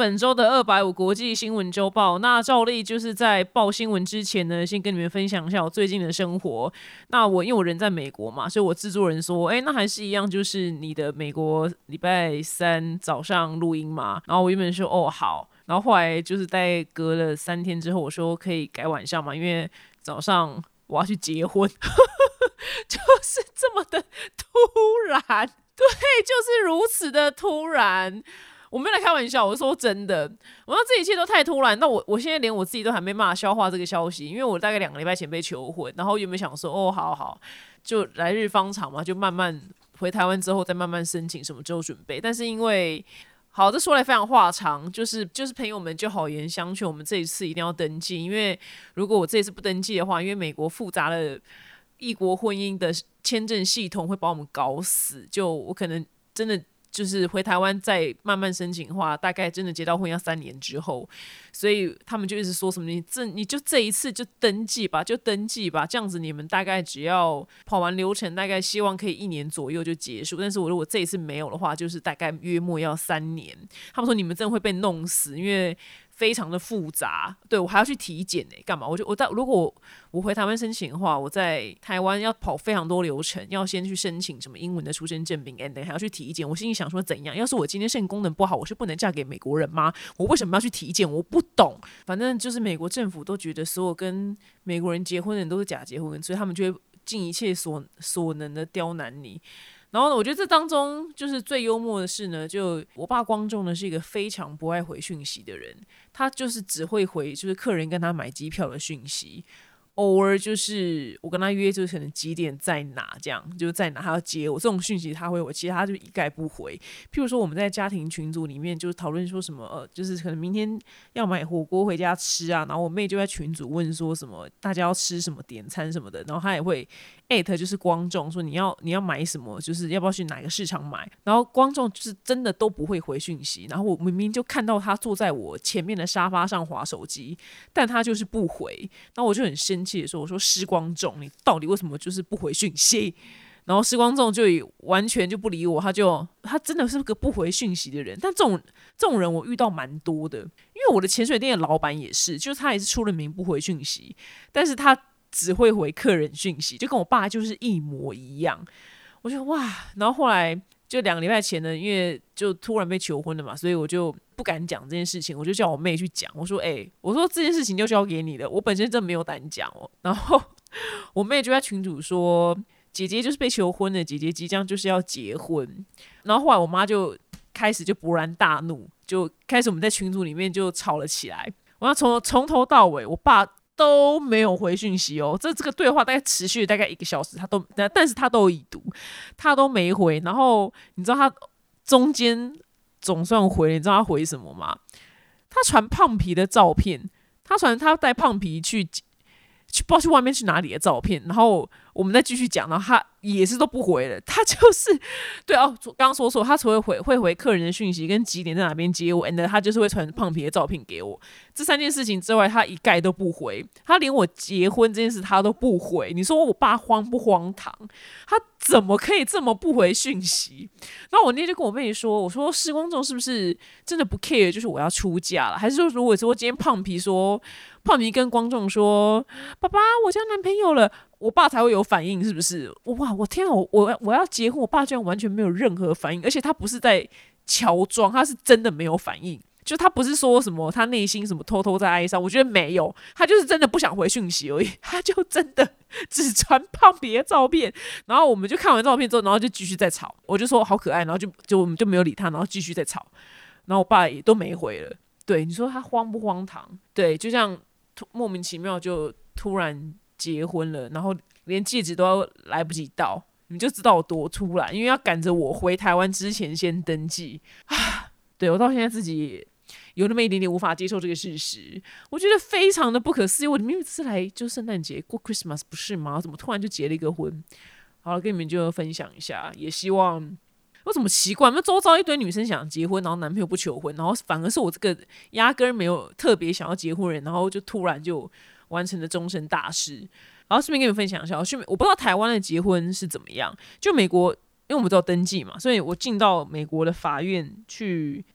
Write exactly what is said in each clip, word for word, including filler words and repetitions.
本周的二百五国际新闻周报。那照例就是在报新闻之前呢，先跟你们分享一下我最近的生活。那我因为我人在美国嘛，所以我制作人说，哎、欸，那还是一样，就是你的美国礼拜三早上录音嘛。然后我原本说，哦，好。然后后来就是大概隔了三天之后，我说可以改晚上嘛，因为早上我要去结婚，就是这么的突然，对，就是如此的突然。我没有来开玩笑，我说真的，我说这一切都太突然，那我我现在连我自己都还没办法消化这个消息，因为我大概两个礼拜前被求婚，然后原本想说，哦，好好，就来日方长嘛，就慢慢回台湾之后再慢慢申请什么之后准备，但是因为。好，这说来非常话长，就是就是朋友们就好言相劝，我们这一次一定要登记，因为如果我这一次不登记的话，因为美国复杂的异国婚姻的签证系统会把我们搞死，就我可能真的就是回台湾再慢慢申请的话，大概真的结到婚要三年之后，所以他们就一直说什么你这你就这一次就登记吧，就登记吧，这样子你们大概只要跑完流程，大概希望可以一年左右就结束。但是我如果这一次没有的话，就是大概约莫要三年。他们说你们真的会被弄死，因为非常的复杂，对我还要去体检呢、欸，干嘛？我就我在如果 我, 我回台湾申请的话，我在台湾要跑非常多流程，要先去申请什么英文的出生证明 ，and 还要去体检。我心里想说，怎样？要是我今天肾功能不好，我是不能嫁给美国人吗？我为什么要去体检？我不懂。反正就是美国政府都觉得所有跟美国人结婚的人都是假结婚，所以他们就会尽一切所所能的刁难你。然后呢，我觉得这当中就是最幽默的是呢，就我爸光仲呢是一个非常不爱回讯息的人，他就是只会回就是客人跟他买机票的讯息，偶尔就是我跟他约就是可能几点在哪这样，就是在哪他要接我这种讯息他会回，其他就一概不回。譬如说我们在家庭群组里面就是讨论说什么呃，就是可能明天要买火锅回家吃啊，然后我妹就在群组问说什么大家要吃什么点餐什么的，然后他也会艾特就是光仲说你要你要买什么，就是要不要去哪个市场买，然后光仲就是真的都不会回讯息，然后我明明就看到他坐在我前面的沙发上滑手机，但他就是不回，然后我就很生气的说，我说施光仲你到底为什么就是不回讯息？然后施光仲就完全就不理我，他就他真的是个不回讯息的人。但这种这种人我遇到蛮多的，因为我的潜水店的老板也是，就是他也是出了名不回讯息，但是他只会回客人讯息，就跟我爸就是一模一样。我觉得哇，然后后来就两个礼拜前呢，因为就突然被求婚了嘛，所以我就不敢讲这件事情，我就叫我妹去讲。我说：“哎、欸，我说这件事情就交给你了，我本身真的没有胆讲哦。”然后我妹就在群组说：“姐姐就是被求婚了，姐姐即将就是要结婚。”然后后来我妈就开始就勃然大怒，就开始我们在群组里面就吵了起来。我要从从头到尾，我爸都没有回讯息哦，这这个对话大概持续了大概一个小时，他都但是他都有已读，他都没回。然后你知道他中间总算回了，你知道他回什么吗？他传胖皮的照片，他传他带胖皮去去不知道去外面去哪里的照片，然后我们再继续讲，然后他也是都不回了，他就是对哦，刚刚说错，他除了回会回客人的讯息跟几点在哪边接我 ，and 他就是会传胖皮的照片给我，这三件事情之外，他一概都不回，他连我结婚这件事他都不回。你说我爸荒不荒唐？他怎么可以这么不回讯息？然后我那天就跟我妹说，我说施光仲是不是真的不 care， 就是我要出嫁了，还是说如果说今天胖皮说胖皮跟光仲说爸爸我交男朋友了，我爸才会有反应，是不是？哇，我天啊，我我我要结婚，我爸居然完全没有任何反应，而且他不是在乔装，他是真的没有反应。就他不是说什么他内心什么偷偷在哀伤，我觉得没有，他就是真的不想回讯息而已，他就真的只传胖皮的照片。然后我们就看完照片之后，然后就继续再吵，我就说好可爱，然后就就我们就没有理他，然后继续再吵，然后我爸也都没回了。对，你说他荒不荒唐？对，就像莫名其妙就突然结婚了，然后连戒指都来不及到，你就知道有多突然，因为要赶着我回台湾之前先登记啊。对，我到现在自己有那么一点点无法接受这个事实，我觉得非常的不可思议。我明明是来就圣诞节过 Christmas 不是吗？怎么突然就结了一个婚？好了，跟你们就分享一下，也希望我怎么奇怪，那周遭一堆女生想结婚，然后男朋友不求婚，然后反而是我这个压根没有特别想要结婚的人，然后就突然就完成了终身大事。然后顺便跟你们分享一下，我不知道台湾的结婚是怎么样，就美国。因为我们都有登记嘛，所以我进到美国的法院去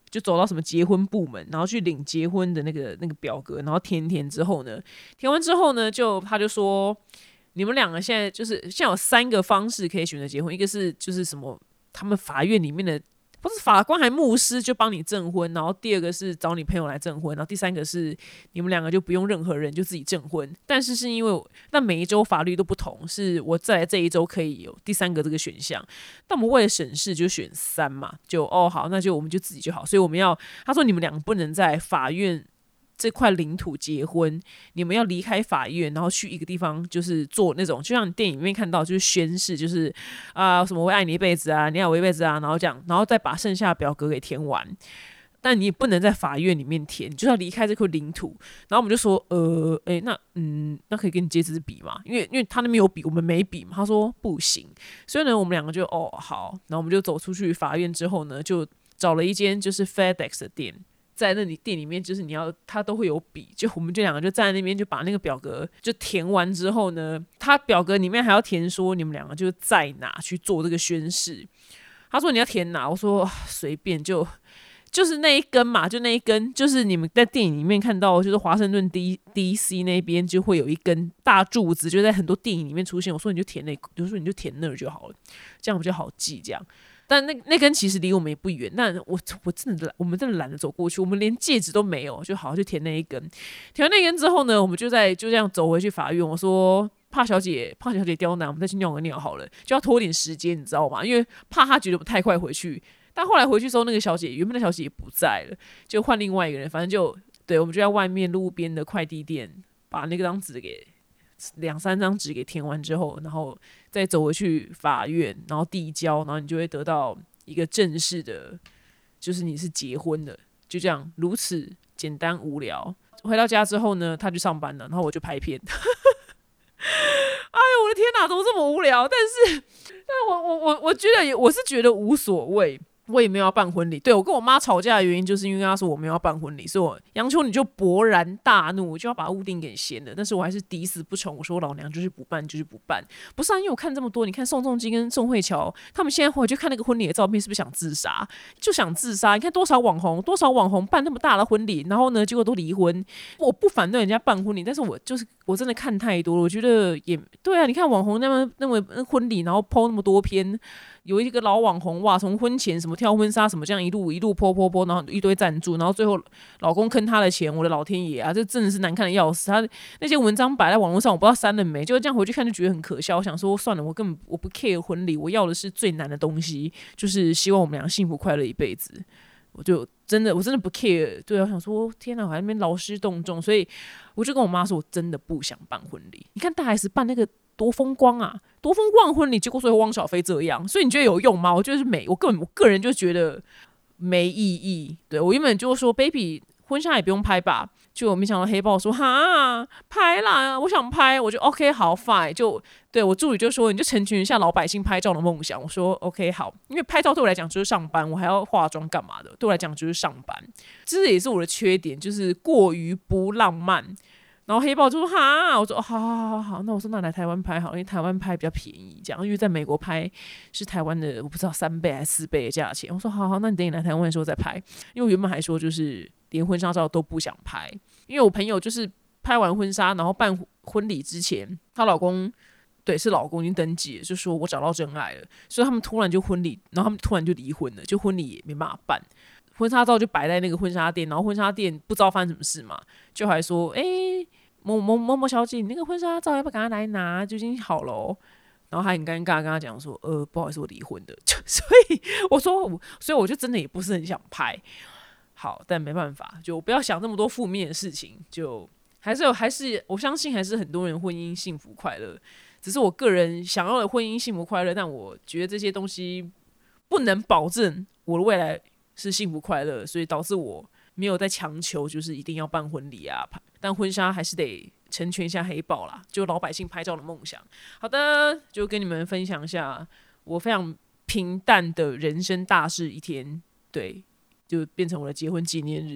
就走到什么结婚部门，然后去领结婚的那个那个表格，然后填填之后呢，填完之后呢，就他就说，你们两个现在就是现在有三个方式可以选择结婚，一个是就是什么他们法院里面的不是法官还牧师就帮你证婚，然后第二个是找你朋友来证婚，然后第三个是你们两个就不用任何人就自己证婚。但是是因为那每一州法律都不同，是我再来这一周可以有第三个这个选项，但我们为了省事就选三嘛，就哦好，那就我们就自己就好。所以我们要他说你们两个不能在法院这块领土结婚，你们要离开法院，然后去一个地方，就是做那种，就像电影里面看到，就是宣誓，就是啊、呃、什么我会爱你一辈子啊，你爱我一辈子啊，然后这样，然后再把剩下的表格给填完。但你也不能在法院里面填，你就要离开这块领土。然后我们就说，呃，哎、欸，那嗯，那可以跟你借支笔吗？因为因为他那边有笔，我们没笔嘛。他说不行，所以呢，我们两个就哦好，然后我们就走出去法院之后呢，就找了一间就是 FedEx 的店。在那里店里面，就是你要他都会有笔，就我们这两个就站在那边，就把那个表格就填完之后呢，他表格里面还要填说你们两个就在哪去做这个宣誓。他说你要填哪，我说随便，就就是那一根嘛，就那一根，就是你们在电影里面看到，就是华盛顿 D D C 那边就会有一根大柱子，就在很多电影里面出现。我说你就填那，我说你就填那儿就好了，这样比较好记，这样。但那那根其实离我们也不远，但我我真的我们真的懒得走过去，我们连戒指都没有，就好好去填那一根。填完那一根之后呢，我们就在就这样走回去法院。我说怕小姐怕小姐刁难，我们再去尿个尿好了，就要拖点时间，你知道吗？因为怕她觉得我太快回去。但后来回去之后，那个小姐原本的小姐也不在了，就换另外一个人，反正就对，我们就在外面路边的快递店把那个张纸给。两三张纸给填完之后，然后再走回去法院，然后递交，然后你就会得到一个正式的，就是你是结婚的，就这样，如此简单无聊。回到家之后呢，他就上班了，然后我就拍片。哎呦，我的天哪，怎么这么无聊？但是，但我我我我觉得，我是觉得无所谓。我也没有要办婚礼，对，我跟我妈吵架的原因就是因为她说我没有要办婚礼，所以我杨秋你就勃然大怒，我就要把屋顶给掀了。但是我还是抵死不从，我说我老娘就是不办，就是不办。不是啊，因为我看这么多，你看宋仲基跟宋慧乔他们现在回去看那个婚礼的照片，是不是想自杀？就想自杀。你看多少网红，多少网红办那么大的婚礼，然后呢，结果都离婚。我不反对人家办婚礼，但是我就是我真的看太多了，我觉得也对啊。你看网红那么那么婚礼，然后 po 那么多篇。有一个老网红哇，从婚前什么跳婚纱什么这样一路一路泼泼泼，然后一堆赞助，然后最后老公坑她的钱，我的老天爷啊，这真的是难看的要死。他那些文章摆在网络上，我不知道删了没，就这样回去看就觉得很可笑。我想说算了，我根本我不 care 婚礼，我要的是最难的东西，就是希望我们俩幸福快乐一辈子。我就真的我真的不 care， 对啊，我想说天哪，我还在那边劳师动众，所以我就跟我妈说，我真的不想办婚礼。你看大 S 办那个。多风光啊，多风光的婚礼，结果最后汪小菲这样，所以你觉得有用吗？我觉得是没，我个人我个人就觉得没意义。对，我原本就说 baby 婚纱也不用拍吧，就没想到黑豹说哈拍啦，我想拍，我就 OK 好 fine， 就对我助理就说你就成全一下老百姓拍照的梦想。我说 OK 好，因为拍照对我来讲就是上班，我还要化妆干嘛的，对我来讲就是上班，这也是我的缺点，就是过于不浪漫。然后黑豹就说哈，我说、哦、好好好好，那我说那来台湾拍好，因为台湾拍比较便宜，这样，因为在美国拍是台湾的我不知道三倍还是四倍的价钱。我说好好，那你等你来台湾的时候再拍，因为我原本还说就是连婚纱照都不想拍，因为我朋友就是拍完婚纱，然后办婚礼之前，她老公对是老公已经登记了，就说我找到真爱了，所以他们突然就婚礼，然后他们突然就离婚了，就婚礼也没办法办。婚纱照就摆在那个婚纱店，然后婚纱店不知道发生什么事嘛，就还说，哎、欸，某某某某小姐，你那个婚纱照要不要赶快来拿？就已经好了、哦。然后还很尴尬跟他讲说，呃，不好意思，我离婚的。所以我说，所以我就真的也不是很想拍。好，但没办法，就不要想那么多负面的事情，就还是有，还是我相信还是很多人婚姻幸福快乐，只是我个人想要的婚姻幸福快乐，但我觉得这些东西不能保证我的未来。是幸福快乐，所以导致我没有在强求，就是一定要办婚礼啊，但婚纱还是得成全一下黑豹啦，就老百姓拍照的梦想。好的，就跟你们分享一下我非常平淡的人生大事一天，对，就变成我的结婚纪念日，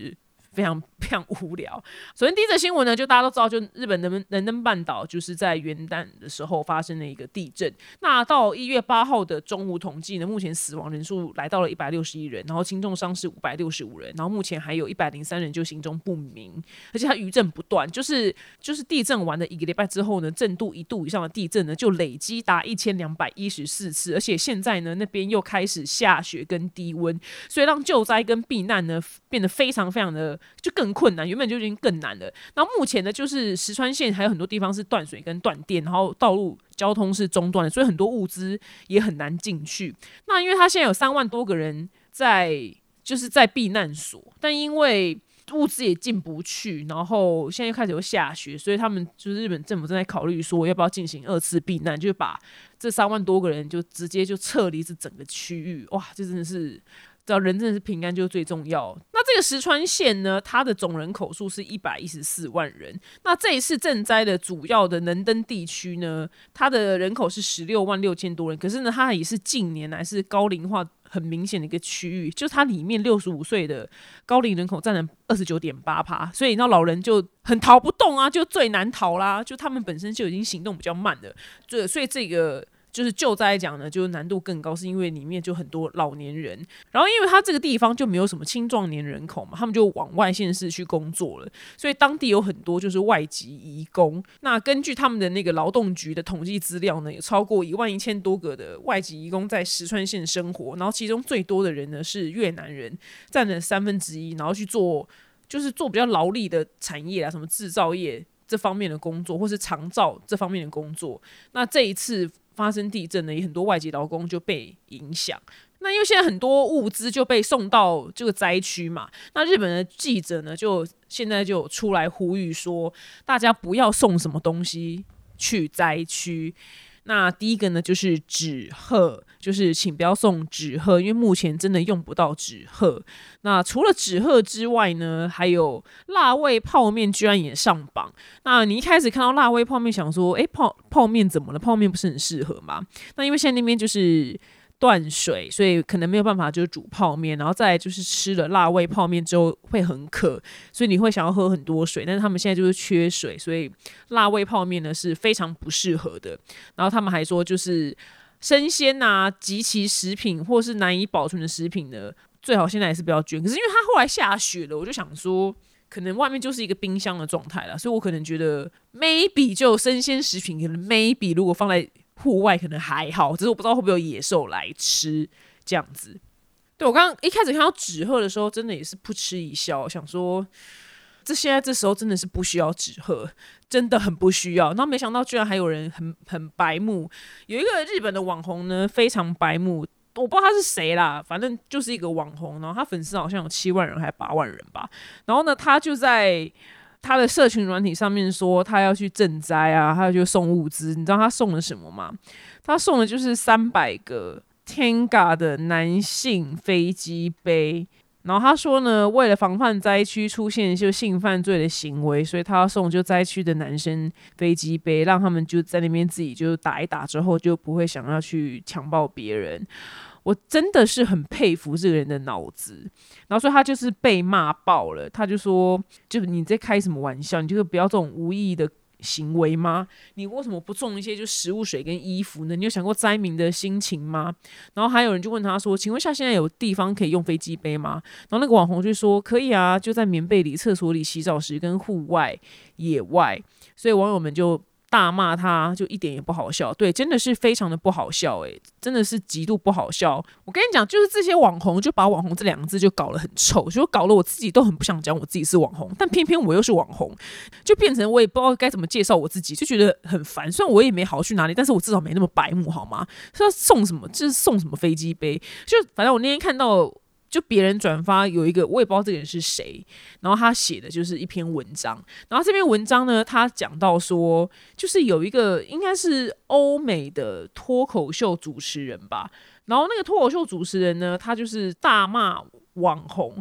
非常非常无聊。首先第一则新闻呢，就大家都知道，就日本能能登半岛就是在元旦的时候发生了一个地震。那到一月八号的中午统计呢，目前死亡人数来到了一百六十一人，然后轻重伤是五百六十五人，然后目前还有一百零三人就行踪不明，而且它余震不断，就是就是地震完的一个礼拜之后呢，震度一度以上的地震呢就累积达一千两百一十四次，而且现在呢那边又开始下雪跟低温，所以让救灾跟避难呢变得非常非常的就更困难，原本就已经更难了。然后目前呢，就是石川县还有很多地方是断水跟断电，然后道路交通是中断的，所以很多物资也很难进去。那因为他现在有三万多个人在就是在避难所，但因为物资也进不去，然后现在又开始有下雪，所以他们就是日本政府正在考虑说要不要进行二次避难，就把这三万多个人就直接就撤离这整个区域。哇，这真的是只要人真的是平安就是最重要。那这个石川县呢，它的总人口数是一百一十四万人。那这一次震灾的主要的能登地区呢，它的人口是十六万六千多人，可是呢，它也是近年来是高龄化很明显的一个区域，就是它里面六十五岁的高龄人口占了 百分之二十九点八， 所以那老人就很逃不动啊，就最难逃啦，就他们本身就已经行动比较慢的，所以这个就是救灾来讲呢，就难度更高，是因为里面就很多老年人，然后因为他这个地方就没有什么青壮年人口嘛，他们就往外县市去工作了，所以当地有很多就是外籍移工。那根据他们的那个劳动局的统计资料呢，有超过一万一千多个的外籍移工在石川县生活，然后其中最多的人呢是越南人，占了三分之一，然后去做就是做比较劳力的产业啊，什么制造业这方面的工作，或是长照这方面的工作。那这一次发生地震呢，也很多外籍劳工就被影响。那因为现在很多物资就被送到这个灾区嘛，那日本的记者呢，就现在就出来呼吁说，大家不要送什么东西去灾区。那第一个呢，就是纸鹤，就是请不要送纸鹤，因为目前真的用不到纸鹤。那除了纸鹤之外呢，还有辣味泡面居然也上榜。那你一开始看到辣味泡面，想说，哎，泡泡面怎么了？泡面不是很适合吗？那因为现在那边就是断水，所以可能没有办法就是煮泡面，然后再来就是吃了辣味泡面之后会很渴，所以你会想要喝很多水，但是他们现在就是缺水，所以辣味泡面呢是非常不适合的。然后他们还说，就是生鲜啊、即期食品或是难以保存的食品呢，最好现在也是不要捐。可是因为它后来下雪了，我就想说，可能外面就是一个冰箱的状态啦，所以我可能觉得 maybe 就生鲜食品，可能 maybe 如果放在户外可能还好，只是我不知道会不会有野兽来吃这样子。对，我刚刚一开始看到纸鹤的时候，真的也是扑哧一笑，想说这现在这时候真的是不需要纸鹤，真的很不需要。然后没想到居然还有人很很白目，有一个日本的网红呢，非常白目，我不知道他是谁啦，反正就是一个网红，然后他粉丝好像有七万人还八万人吧。然后呢，他就在他的社群软体上面说他要去赈灾啊，他要去送物资。你知道他送了什么吗？他送的就是三百个 Tenga 的男性飞机杯。然后他说呢，为了防范灾区出现就性犯罪的行为，所以他要送就灾区的男生飞机杯，让他们就在那边自己就打一打之后就不会想要去强暴别人。我真的是很佩服这个人的脑子。然后所以他就是被骂爆了，他就说，就你在开什么玩笑？你就是不要这种无意义的行为吗？你为什么不送一些就食物、水跟衣服呢？你有想过灾民的心情吗？然后还有人就问他说，请问下现在有地方可以用飞机杯吗？然后那个网红就说可以啊，就在棉被里、厕所里、洗澡时跟户外、野外。所以网友们就大骂他，就一点也不好笑。对，真的是非常的不好笑，欸，真的是极度不好笑。我跟你讲，就是这些网红就把网红这两个字就搞得很臭，就搞得我自己都很不想讲我自己是网红，但偏偏我又是网红，就变成我也不知道该怎么介绍我自己，就觉得很烦。虽然我也没好去哪里，但是我至少没那么白目好吗？是要送什么就是送什么飞机杯，就反正我那天看到就别人转发有一个我也不知道这个人是谁，然后他写的就是一篇文章，然后这篇文章呢，他讲到说，就是有一个应该是欧美的脱口秀主持人吧，然后那个脱口秀主持人呢，他就是大骂网红，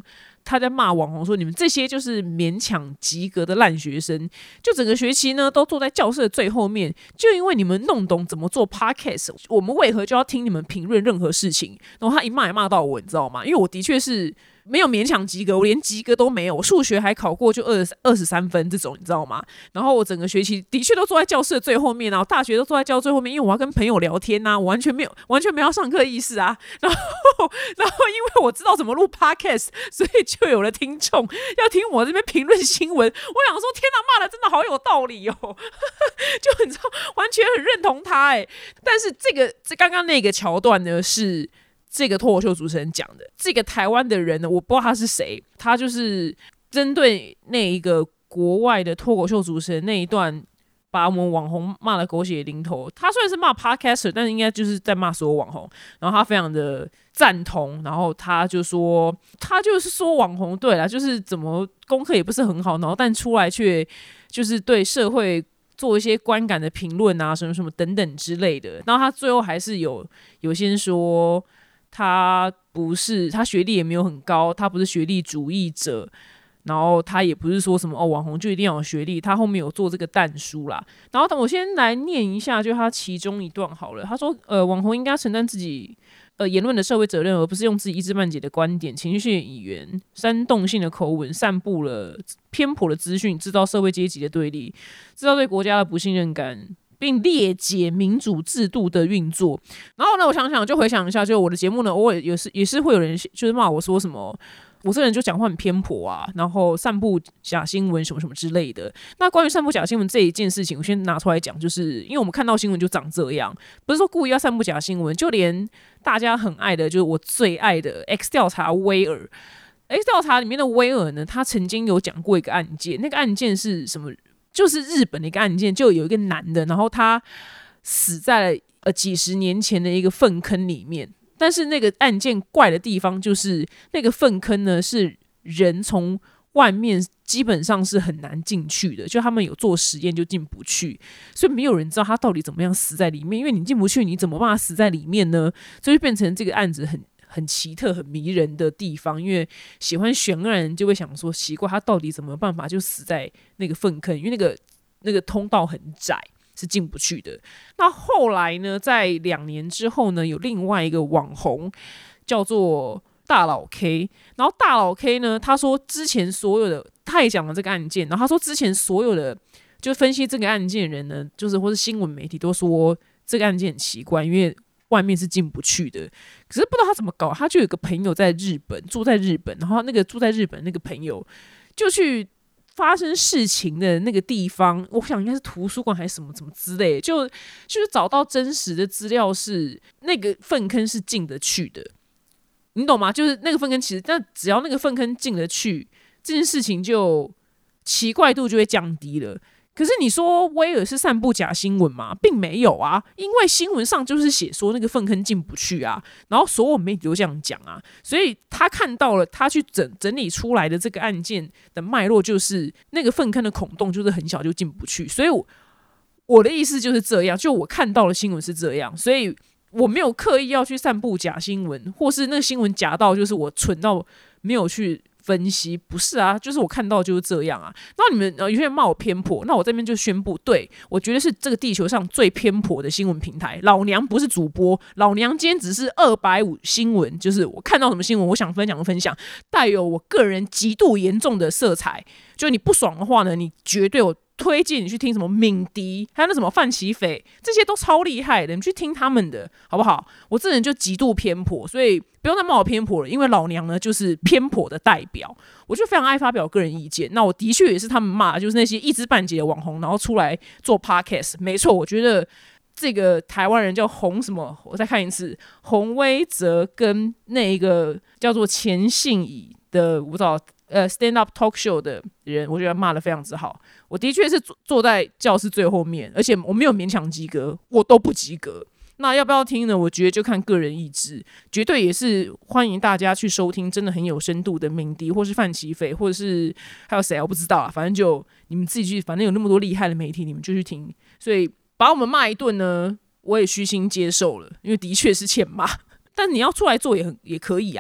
他在骂网红说你们这些就是勉强及格的烂学生，就整个学期呢都坐在教室的最后面，就因为你们弄懂怎么做 podcast， 我们为何就要听你们评论任何事情？然后他一骂也骂到我，你知道吗？因为我的确是没有勉强及格，我连及格都没有，我数学还考过就二二十三分这种，你知道吗？然后我整个学期的确都坐在教室的最后面啊，我大学都坐在教室最后面，因为我要跟朋友聊天啊，我完全没有完全没有要上课意识啊。然后然后因为我知道怎么录 podcast， 所以就有了听众要听我这边评论新闻。我想说，天哪，骂的真的好有道理哦，就你知道，完全很认同他哎。但是这个这刚刚那个桥段呢是。这个脱口秀主持人讲的，这个台湾的人呢，我不知道他是谁，他就是针对那一个国外的脱口秀主持人那一段，把我们网红骂了狗血淋头。他虽然是骂 podcaster， 但是应该就是在骂所有网红。然后他非常的赞同，然后他就说，他就是说网红对啦，就是怎么功课也不是很好，然后但出来却就是对社会做一些观感的评论啊，什么什么等等之类的。然后他最后还是有有先说。他不是，他学历也没有很高，他不是学历主义者，然后他也不是说什么哦网红就一定要有学历，他后面有做这个但书啦。然后等我先来念一下，就他其中一段好了。他说，呃，网红应该承担自己呃言论的社会责任，而不是用自己一知半解的观点、情绪性的语言、煽动性的口吻，散布了偏颇的资讯，制造社会阶级的对立，制造对国家的不信任感。并裂解民主制度的运作。然后呢，我想想就回想一下，就我的节目呢，偶尔也是也是会有人就是骂我说什么，我这个人就讲话很偏颇啊，然后散布假新闻什么什么之类的。那关于散布假新闻这一件事情，我先拿出来讲，就是因为我们看到新闻就长这样，不是说故意要散布假新闻，就连大家很爱的，就是我最爱的 X 调查威尔。X 调查里面的威尔呢，他曾经有讲过一个案件，那个案件是什么？就是日本的一个案件，就有一个男的，然后他死在了呃几十年前的一个粪坑里面。但是那个案件怪的地方就是那个粪坑呢是人从外面基本上是很难进去的，就他们有做实验就进不去，所以没有人知道他到底怎么样死在里面。因为你进不去，你怎么办法死在里面呢？所以就变成这个案子很。很奇特、很迷人的地方，因为喜欢悬案的人就会想说，奇怪，他到底怎么办法就死在那个粪坑？因为那个那个通道很窄，是进不去的。那后来呢，在两年之后呢，有另外一个网红叫做大佬 K， 然后大佬 K 呢，他说之前所有的，他也讲了这个案件，然后他说之前所有的就分析这个案件的人呢，就是或是新闻媒体都说这个案件很奇怪，因为。外面是进不去的，可是不知道他怎么搞，他就有个朋友在日本，住在日本，然后那个住在日本那个朋友就去发生事情的那个地方，我想应该是图书馆还是什么什么之类的，就就是找到真实的资料是那个粪坑是进得去的，你懂吗？就是那个粪坑其实，但只要那个粪坑进得去，这件事情就奇怪度就会降低了。可是你说威尔是散布假新闻吗？并没有啊，因为新闻上就是写说那个粪坑进不去啊，然后所有媒体都这样讲啊，所以他看到了，他去整整理出来的这个案件的脉络，就是那个粪坑的孔洞就是很小就进不去，所以我我的意思就是这样，就我看到的新闻是这样，所以我没有刻意要去散布假新闻，或是那个新闻假到就是我蠢到没有去。分析不是啊，就是我看到就是这样啊。那你们、呃、有些人骂我偏颇，那我这边就宣布，对我觉得是这个地球上最偏颇的新闻平台。老娘不是主播，老娘今天只是二百五新闻，就是我看到什么新闻，我想分享就分享，带有我个人极度严重的色彩。就你不爽的话呢，你绝对有。推荐你去听什么敏迪，还有那什么范琪斐，这些都超厉害的，你去听他们的好不好？我这人就极度偏颇，所以不用再骂我偏颇了，因为老娘呢就是偏颇的代表，我就非常爱发表个人意见。那我的确也是他们骂，就是那些一知半解的网红，然后出来做 podcast。没错，我觉得这个台湾人叫洪什么，我再看一次，洪威哲跟那一个叫做钱信怡的，我不知道。呃 ，stand up talk show 的人，我觉得骂得非常之好。我的确是坐坐在教室最后面，而且我没有勉强及格，我都不及格。那要不要听呢？我觉得就看个人意志，绝对也是欢迎大家去收听真的很有深度的敏迪，或是范琪斐，或者是还有谁啊？我不知道啊，反正就你们自己去，反正有那么多厉害的媒体，你们就去听。所以把我们骂一顿呢，我也虚心接受了，因为的确是欠骂。但你要出来做也很也可以啊。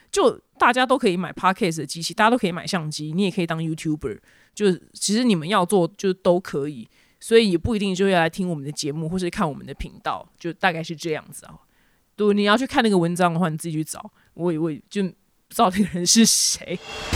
就大家都可以买 Podcast 的机器，大家都可以买相机，你也可以当 YouTuber， 就其实你们要做就都可以，所以也不一定就要来听我们的节目或是看我们的频道，就大概是这样子啊。对，你要去看那个文章的话，你自己去找，我也我也就不知道那个人是谁。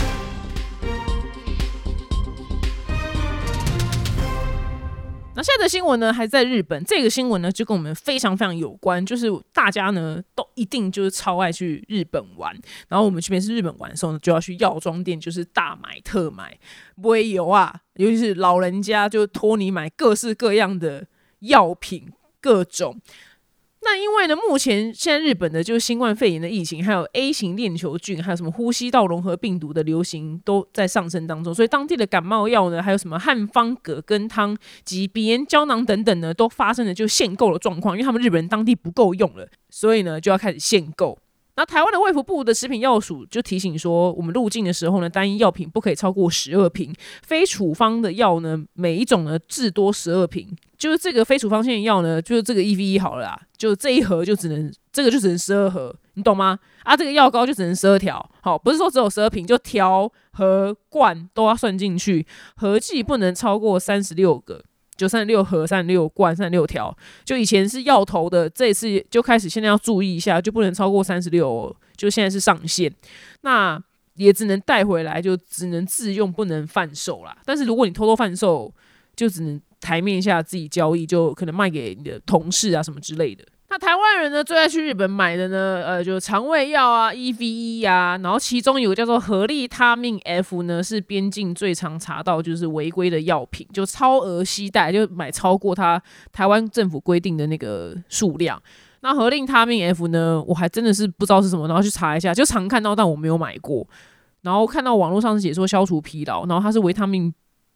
那下则新闻呢，还在日本。这个新闻呢，就跟我们非常非常有关，就是大家呢都一定就是超爱去日本玩。然后我们去每次日本玩的时候呢，就要去药妆店，就是大买特买，不会有啊，尤其是老人家就托你买各式各样的药品，各种。那因为呢，目前现在日本的就是新冠肺炎的疫情，还有 A 型链球菌，还有什么呼吸道融合病毒的流行都在上升当中，所以当地的感冒药呢，还有什么汉方葛根汤及鼻炎胶囊等等呢，都发生了就限购的状况，因为他们日本人当地不够用了，所以呢就要开始限购。那台湾的卫福部的食品药署就提醒说，我们入境的时候呢，单一药品不可以超过十二瓶，非处方的药呢，每一种呢至多十二瓶。就是这个非处方性的药呢，就是这个 E V E 好了啦，就这一盒就只能这个就只能十二盒，你懂吗？啊，这个药膏就只能十二条，好，不是说只有十二瓶，就条盒罐都要算进去，合计不能超过三十六个。就三十六盒、三十六罐、三十六条，就以前是药头的，这一次就开始现在要注意一下，就不能超过三十六哦，就现在是上限。那也只能带回来，就只能自用，不能贩售啦。但是如果你偷偷贩售，就只能台面下自己交易，就可能卖给你的同事啊什么之类的。那台湾人呢最爱去日本买的呢，呃，就肠胃药啊 E V E 啊，然后其中有个叫做合利他命 F 呢，是边境最常查到就是违规的药品，就超额携带，就买超过他台湾政府规定的那个数量。那合利他命 F 呢，我还真的是不知道是什么，然后去查一下，就常看到，但我没有买过。然后看到网络上是解说消除疲劳，然后它是维他命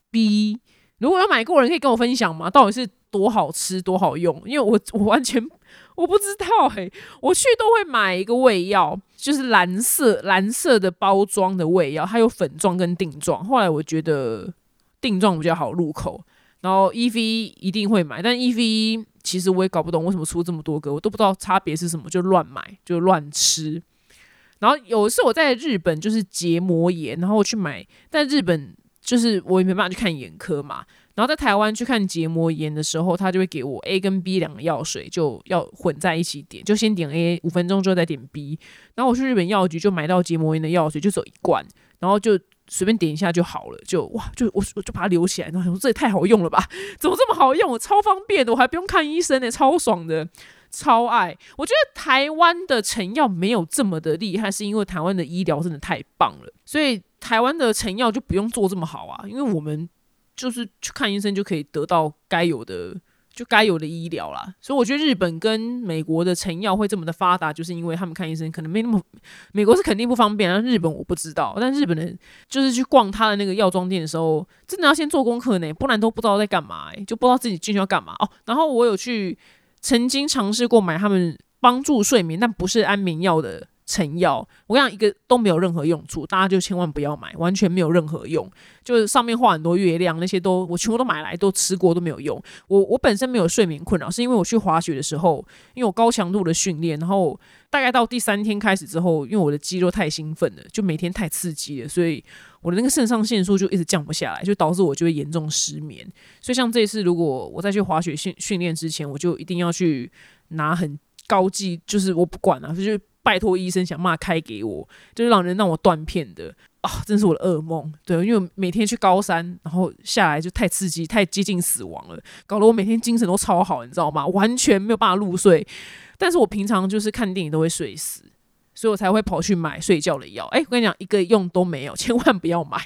B。如果有买过的人可以跟我分享吗？到底是多好吃多好用？因为我我完全我不知道哎、欸，我去都会买一个胃药，就是蓝色蓝色的包装的胃药，它有粉状跟锭状。后来我觉得锭状比较好入口，然后 E V E 一定会买，但 E V E 其实我也搞不懂为什么出这么多个，我都不知道差别是什么，就乱买就乱吃。然后有一次我在日本就是结膜炎，然后我去买，但日本就是我也没办法去看眼科嘛，然后在台湾去看结膜炎的时候，他就会给我 A 跟 B 两个药水，就要混在一起点，就先点 A 五分钟之后再点 B。然后我去日本药局就买到结膜炎的药水，就走一罐，然后就随便点一下就好了，就哇，就我我就把它留起来，然后想说这也太好用了吧，怎么这么好用，超方便的，我还不用看医生呢、欸，超爽的。超爱，我觉得台湾的成药没有这么的厉害，是因为台湾的医疗真的太棒了，所以台湾的成药就不用做这么好啊，因为我们就是去看医生就可以得到该有的就该有的医疗啦。所以我觉得日本跟美国的成药会这么的发达，就是因为他们看医生可能没那么，美国是肯定不方便，日本我不知道，但日本人就是去逛他的那个药妆店的时候，真的要先做功课呢，不然都不知道在干嘛、欸，就不知道自己进去要干嘛哦。然后我有去。曾经尝试过买他们帮助睡眠但不是安眠药的成药，我跟你讲一个都没有任何用处，大家就千万不要买，完全没有任何用，就是上面画很多月亮那些都我全部都买来都吃过都没有用。我我本身没有睡眠困扰，是因为我去滑雪的时候，因为我高强度的训练，然后大概到第三天开始之后，因为我的肌肉太兴奋了，就每天太刺激了，所以我的那个肾上腺素就一直降不下来，就导致我就会严重失眠。所以像这一次如果我再去滑雪训训练之前，我就一定要去拿很高剂，就是我不管啊，就是拜托医生想办法开给我，就是让人让我断片的啊，真是我的噩梦。对，因为每天去高山，然后下来就太刺激，太接近死亡了，搞得我每天精神都超好，你知道吗？完全没有办法入睡。但是我平常就是看电影都会睡死，所以我才会跑去买睡觉的药。哎，我跟你讲，一个用都没有，千万不要买。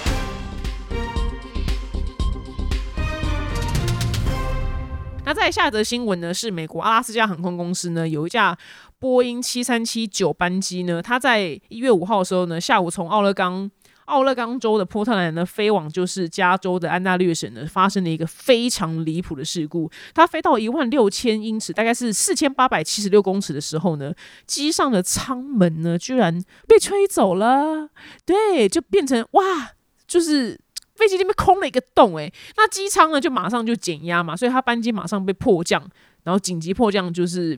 那再来下则新闻呢，是美国阿拉斯加航空公司呢有一架波音七三七九班机呢，它在一月五号的时候呢，下午从奥勒冈奥勒冈州的波特兰呢飞往就是加州的安大略省呢，发生了一个非常离谱的事故。它飞到一万六千英尺，大概是四千八百七十六公尺的时候呢，机上的舱门呢居然被吹走了，对，就变成哇，就是飞机里面空了一个洞，哎，那机舱呢就马上就减压嘛，所以它班机马上被迫降，然后紧急迫降就是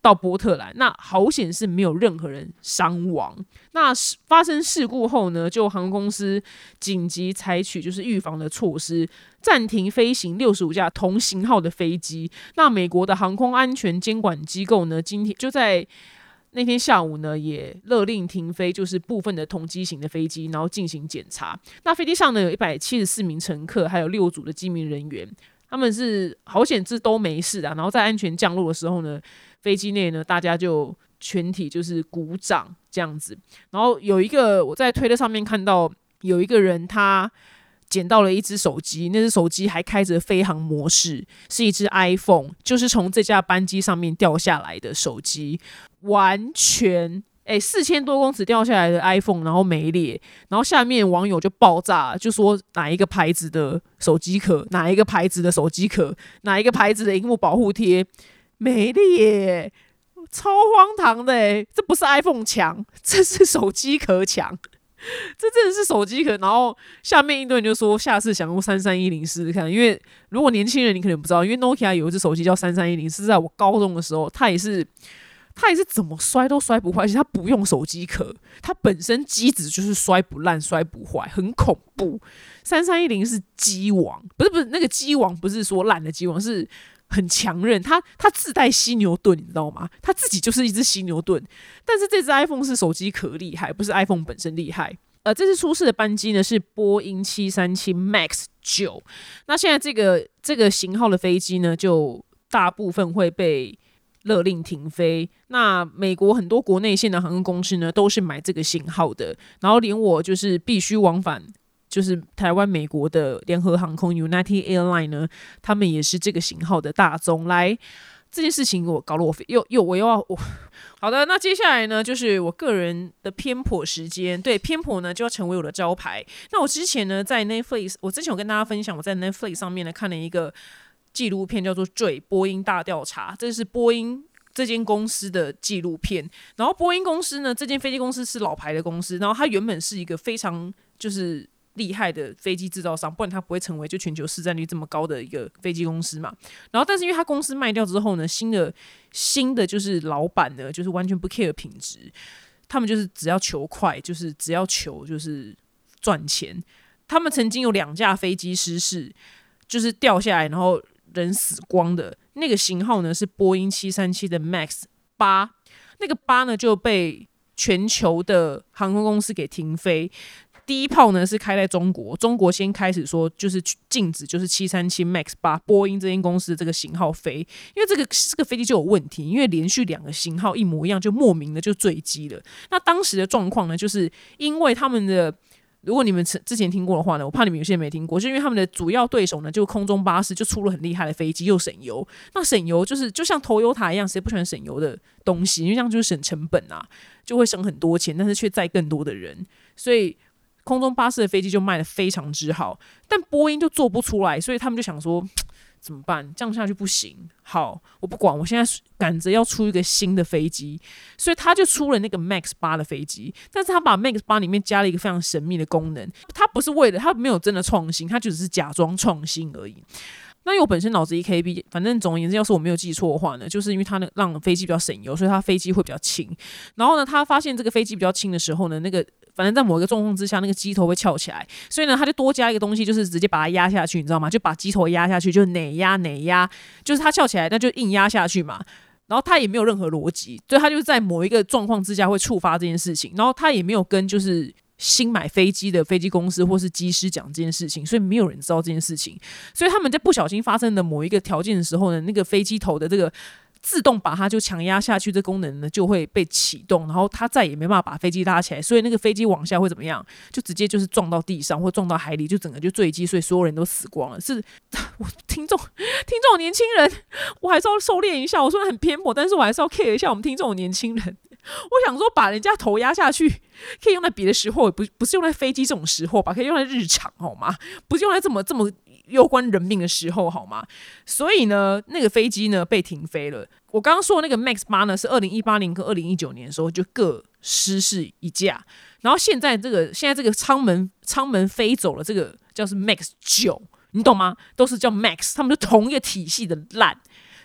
到波特兰，那好险是没有任何人伤亡。那发生事故后呢，就航空公司紧急采取就是预防的措施，暂停飞行六十五架同型号的飞机。那美国的航空安全监管机构呢，今天就在那天下午呢，也勒令停飞，就是部分的同机型的飞机，然后进行检查。那飞机上呢有一百七十四名乘客，还有六组的机民人员，他们是好险是都没事啊。然后在安全降落的时候呢，飞机内呢大家就全体就是鼓掌这样子。然后有一个我在推特上面看到有一个人他捡到了一只手机，那只手机还开着飞行模式，是一只 iPhone， 就是从这架班机上面掉下来的手机，完全哎，四千多公尺掉下来的 iPhone， 然后没裂，然后下面网友就爆炸，就说哪一个牌子的手机壳，哪一个牌子的手机壳，哪一个牌子的萤幕保护贴没裂，超荒唐的哎，这不是 iPhone 强，这是手机壳强。这真的是手机壳，然后下面一堆人就说下次想用三三一零试试看，因为如果年轻人你可能不知道，因为 Nokia 有一只手机叫三三一零，是在我高中的时候，它也是它也是怎么摔都摔不坏，而且它不用手机壳，它本身机子就是摔不烂摔不坏，很恐怖。三三一零是机王，不是不是那个机王，不是说烂的机王，是很强韧，它它自带犀牛盾，你知道吗？它自己就是一只犀牛盾。但是这只 iPhone 是手机壳厉害，不是 iPhone 本身厉害。呃，这次出事的班机呢是波音七三七 MAX 九。那现在这个这个型号的飞机呢，就大部分会被勒令停飞。那美国很多国内线的航空公司呢，都是买这个型号的，然后连我就是必须往返。就是台湾、美国的联合航空 United Airlines 呢，他们也是这个型号的大宗。来，这件事情我搞了我又又我又要我好的，那接下来呢，就是我个人的偏颇时间。对，偏颇呢就要成为我的招牌。那我之前呢在 Netflix， 我之前有跟大家分享，我在 Netflix 上面呢看了一个纪录片，叫做《坠波音大调查》，这是波音这间公司的纪录片。然后波音公司呢，这间飞机公司是老牌的公司，然后它原本是一个非常就是厉害的飞机制造商，不然它不会成为就全球市占率这么高的一个飞机公司嘛。然后但是因为它公司卖掉之后呢，新的新的就是老板呢，就是完全不 care 品质，他们就是只要求快，就是只要求就是赚钱。他们曾经有两架飞机失事，就是掉下来然后人死光的那个型号呢是波音七三七的 MAX 八，那个八呢就被全球的航空公司给停飞。第一炮呢是开在中国，中国先开始说就是禁止就是七三七 MAX 八波音这间公司的这个型号飞，因为这个这个飞机就有问题，因为连续两个型号一模一样，就莫名的就坠机了。那当时的状况呢，就是因为他们的，如果你们之前听过的话呢，我怕你们有些人没听过，就是因为他们的主要对手呢，就空中巴士就出了很厉害的飞机，又省油。那省油就是就像 Toyota 一样，谁不喜欢省油的东西？因为这样就是省成本啊，就会省很多钱，但是却载更多的人，所以空中巴士的飞机就卖得非常之好，但波音就做不出来，所以他们就想说怎么办？这样下去不行。好，我不管，我现在赶着要出一个新的飞机，所以他就出了那个 MAX 八的飞机，但是他把 MAX 八里面加了一个非常神秘的功能，他不是为了，他没有真的创新，他就只是假装创新而已。那因为我本身脑子 E K B， 反正总而言之，要是我没有记错的话呢，就是因为它让飞机比较省油，所以它飞机会比较轻。然后呢，他发现这个飞机比较轻的时候呢，那个反正在某一个状况之下，那个机头会翘起来，所以呢，他就多加一个东西，就是直接把它压下去，你知道吗？就把机头压下去，就哪压哪压，就是它翘起来，那就硬压下去嘛。然后它也没有任何逻辑，所以它就是在某一个状况之下会触发这件事情，然后它也没有跟就是新买飞机的飞机公司或是机师讲这件事情，所以没有人知道这件事情。所以他们在不小心发生的某一个条件的时候呢，那个飞机头的这个自动把它就强压下去，这功能呢就会被启动，然后它再也没办法把飞机拉起来，所以那个飞机往下会怎么样？就直接就是撞到地上或撞到海里，就整个就坠机，所以所有人都死光了。是我听众听众年轻人，我还是要收敛一下。我说很偏颇，但是我还是要 care 一下我们听众的年轻人。我想说，把人家头压下去，可以用在别的时候，不不是用在飞机这种时候吧？可以用在日常好吗？不是用在这么这么攸关人命的时候好吗？所以呢，那个飞机呢被停飞了。我刚刚说的那个 MAX 八呢，是二零一八年跟二零一九年的时候就各失事一架，然后现在这个现在这个舱门舱门飞走了，这个叫是 MAX 九，你懂吗？都是叫 MAX， 他们就同一个体系的烂。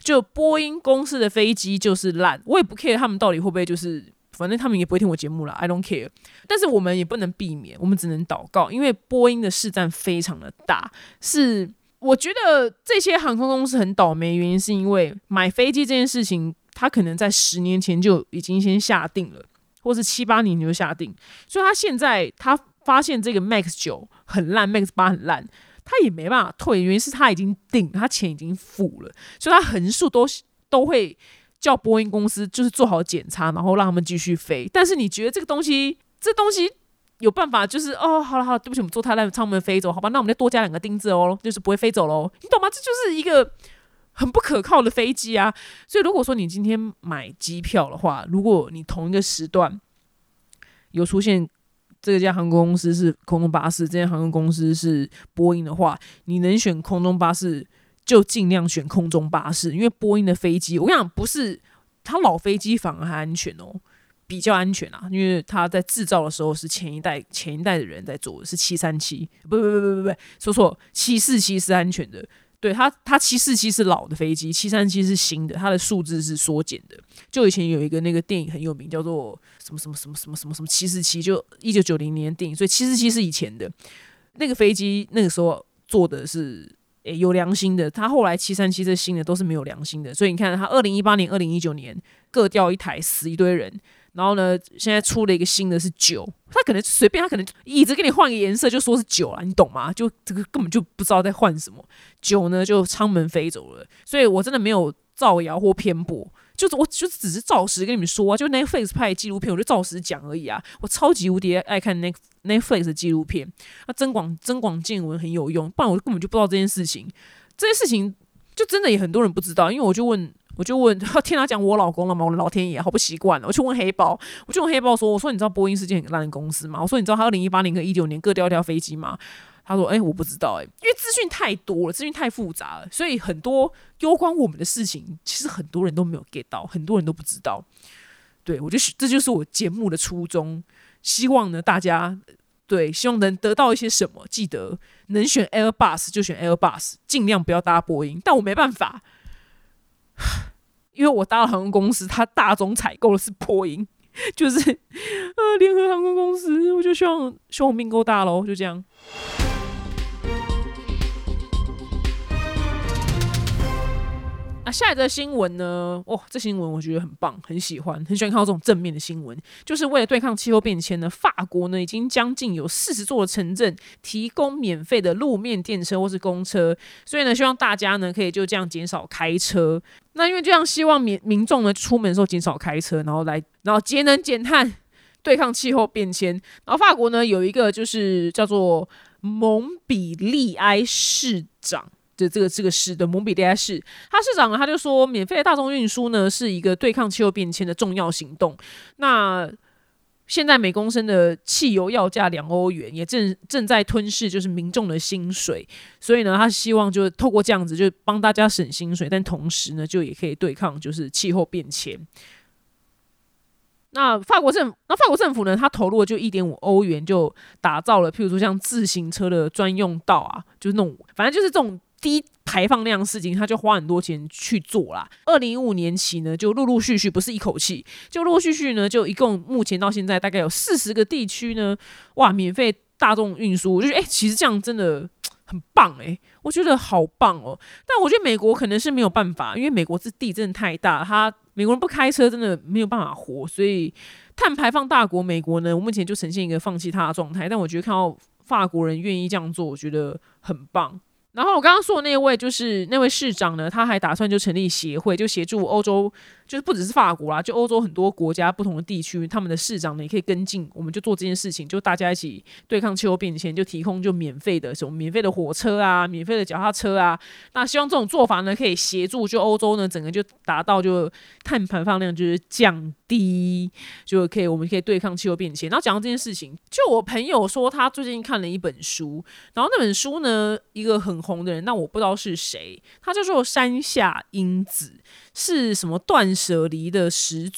就波音公司的飞机就是烂，我也不 care 他们到底会不会就是。反正他们也不会听我节目啦 I don't care。 但是我们也不能避免，我们只能祷告，因为波音的市占非常的大。是我觉得这些航空公司很倒霉，原因是因为买飞机这件事情，他可能在十年前就已经先下定了，或是七八年就下定，所以他现在他发现这个 Max 九很烂 Max 八很烂，他也没办法退，原因是他已经定，他钱已经付了，所以他横竖都都会叫波音公司就是做好检查，然后让他们继续飞。但是你觉得这个东西，这东西有办法就是哦，好了好了，对不起，我们做太烂，让他们飞走，好吧？那我们再多加两个钉子哦，就是不会飞走喽，你懂吗？这就是一个很不可靠的飞机啊。所以如果说你今天买机票的话，如果你同一个时段有出现这家航空公司是空中巴士，这家航空公司是波音的话，你能选空中巴士就尽量选空中巴士，因为波音的飞机，我跟你讲，不是它老飞机反而还安全哦，比较安全啊，因为它在制造的时候是前一代前一代的人在做的，是七三七，不不不不不不，说错，七四七是安全的，对它它七四七是老的飞机，七三七是新的，它的数字是缩减的。就以前有一个那个电影很有名，叫做什么什么什么什么什么什么七四七，就一九九零年的电影，所以七四七是以前的那个飞机，那个时候做的是。欸、有良心的，他后来七三七这新的都是没有良心的，所以你看他二零一八年、二零一九年各掉一台，死一堆人。然后呢，现在出了一个新的是九，他可能随便，他可能椅子给你换个颜色就说是九啦，你懂吗？就这个根本就不知道在换什么。九呢就舱门飞走了，所以我真的没有造谣或偏颇。就是我就只是照实跟你们说啊，就 Netflix 拍的纪录片，我就照实讲而已啊。我超级无敌爱看 Netflix 的纪录片，那增广增广见闻很有用，不然我根本就不知道这件事情。这件事情就真的也很多人不知道，因为我就问，我就问，天哪，讲我老公了吗？我的老天爷，好不习惯了。我去问黑豹，我就问黑豹说，我说你知道波音是件很烂的公司吗？我说你知道他二零一八年跟一九年各掉一条飞机吗？他说：“哎、欸，我不知道哎、欸，因为资讯太多了，资讯太复杂了，所以很多攸关我们的事情，其实很多人都没有 get 到，很多人都不知道。对，我就这就是我节目的初衷，希望呢大家对，希望能得到一些什么，记得能选 Airbus 就选 Airbus， 尽量不要搭波音。但我没办法，因为我搭了航空公司，它大宗采购的是波音，就是呃联合航空公司，我就希望希望我命够大咯，就这样。”啊，下一则新闻呢？哦，这新闻我觉得很棒，很喜欢，很喜欢看到这种正面的新闻。就是为了对抗气候变迁呢，法国呢已经将近有四十座的城镇提供免费的路面电车或是公车，所以呢，希望大家呢可以就这样减少开车。那因为这样，希望民民众呢出门的时候减少开车，然后来，然后节能减碳，对抗气候变迁。然后法国呢有一个就是叫做蒙彼利埃市长。的这个这个市的蒙彼利埃市，他市长呢他就说，免费的大众运输呢是一个对抗气候变迁的重要行动。那现在每公升的汽油要价两欧元，也正正在吞噬就是民众的薪水，所以呢，他希望就透过这样子就帮大家省薪水，但同时呢，就也可以对抗就是气候变迁。那法国政府，那法国政府呢？他投入了就一点五欧元，就打造了，譬如说像自行车的专用道啊，就是那种，反正就是这种低排放量的事情，他就花很多钱去做啦。二零一五年起呢，就陆陆续续，不是一口气，就陆陆续续呢，就一共目前到现在大概有四十个地区呢，哇，免费大众运输，我就觉得，哎、欸，其实这样真的很棒哎、欸，我觉得好棒哦。但我觉得美国可能是没有办法，因为美国这地真的太大，它美国人不开车真的没有办法活，所以碳排放大国美国呢，我目前就呈现一个放弃它的状态。但我觉得看到法国人愿意这样做，我觉得很棒。然后我刚刚说的那位就是那位市长呢，他还打算就成立协会，就协助欧洲，就是不只是法国啦，就欧洲很多国家不同的地区，他们的市长呢也可以跟进，我们就做这件事情，就大家一起对抗气候变迁，就提供就免费的什么免费的火车啊，免费的脚踏车啊。那希望这种做法呢，可以协助就欧洲呢整个就达到就碳排放量就是降低，就可以我们可以对抗气候变迁。然后讲到这件事情，就我朋友说他最近看了一本书，然后那本书呢一个很红的人，但我不知道是谁，他叫做山下英子，是什么断舍离的始祖。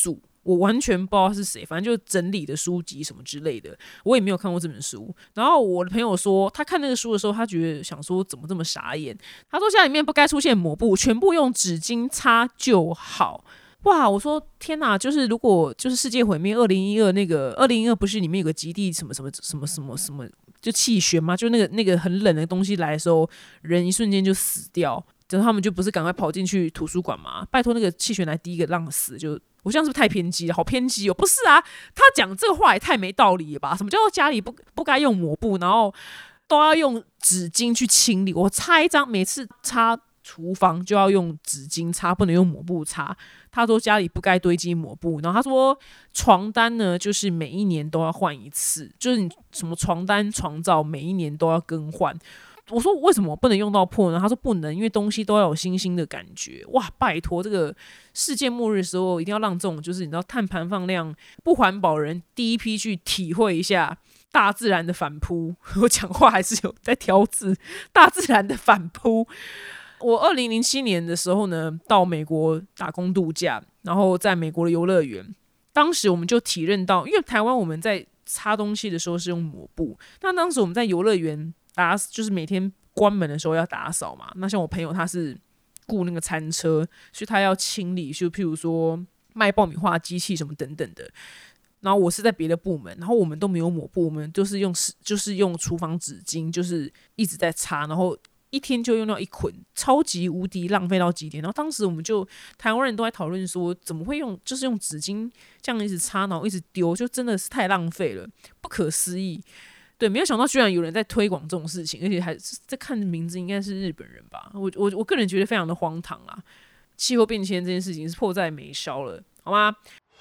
我完全不知道是谁，反正就整理的书籍什么之类的，我也没有看过这本书。然后我的朋友说，他看那个书的时候，他觉得想说怎么这么傻眼。他说家里面不该出现抹布，全部用纸巾擦就好。哇！我说天哪，就是如果就是世界毁灭，二零一二那个二零一二不是里面有个极地什么什么什么什么什么就气旋嘛，就那个那个很冷的东西来的时候，人一瞬间就死掉，然后他们就不是赶快跑进去图书馆嘛？拜托那个气旋来第一个让死就。我这样是不是太偏激了？好偏激哦！不是啊，他讲这个话也太没道理了吧？什么叫做家里不不该用抹布，然后都要用纸巾去清理？我擦一张，每次擦厨房就要用纸巾擦，不能用抹布擦。他说家里不该堆积抹布，然后他说床单呢，就是每一年都要换一次，就是你什么床单、床罩每一年都要更换。我说为什么不能用到破呢？他说不能，因为东西都要有新新的感觉。哇，拜托，这个世界末日的时候，一定要让这种就是你知道碳排放量不环保人第一批去体会一下大自然的反扑。我讲话还是有在挑字，大自然的反扑。我二零零七年的时候呢，到美国打工度假，然后在美国的游乐园，当时我们就体认到，因为台湾我们在擦东西的时候是用抹布，那当时我们在游乐园打就是每天关门的时候要打扫嘛。那像我朋友他是雇那个餐车，所以他要清理，就譬如说卖爆米花机器什么等等的。然后我是在别的部门，然后我们都没有抹布，我们都是用就是用厨房纸巾，就是一直在擦，然后一天就用到一捆，超级无敌浪费到极点。然后当时我们就台湾人都在讨论说，怎么会用就是用纸巾这样一直擦，然后一直丢，就真的是太浪费了，不可思议。对，没有想到居然有人在推广这种事情，而且还在看名字应该是日本人吧。我我我个人觉得非常的荒唐啦。气候变迁这件事情是迫在眉梢了，好吗？